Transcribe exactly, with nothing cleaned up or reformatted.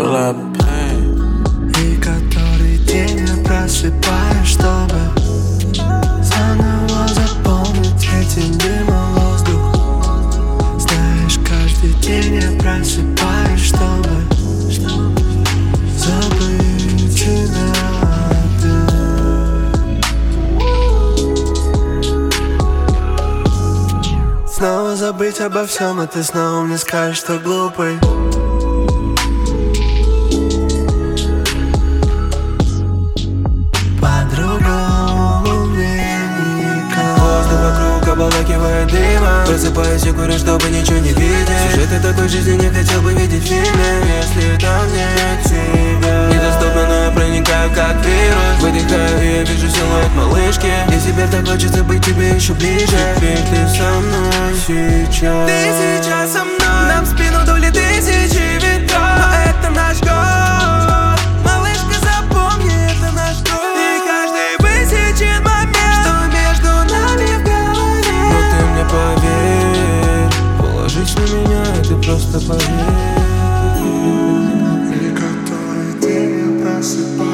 full of pain. И который день я просыпаюсь, чтобы заново заполнить этим дымом воздух. Знаешь, каждый день я просыпаюсь, чтобы забыть иногда. Снова забыть обо всем, и ты снова мне скажешь, что глупый. По-другому мне никак. Воздух вокруг обволакивает дымом. Просыпаюсь и курю, чтобы ничего не видеть. Сюжеты такой жизни не хотел бы видеть в фильме. Если там нет тебя, недоступно, но я проникаю как вирус. Выдыхаю и я вижу силуэт малышки. И теперь так хочется быть тебе еще ближе. Теперь ты со мной сейчас. Ты сейчас со мной. Нам в спину дули тысячи ветров, но это наш год. Малышка, запомни, это наш год. И каждый высечен момент, что между нами в голове. Но ты мне поверь, положись на меня, ты просто поверь. И который день я просыпаюсь.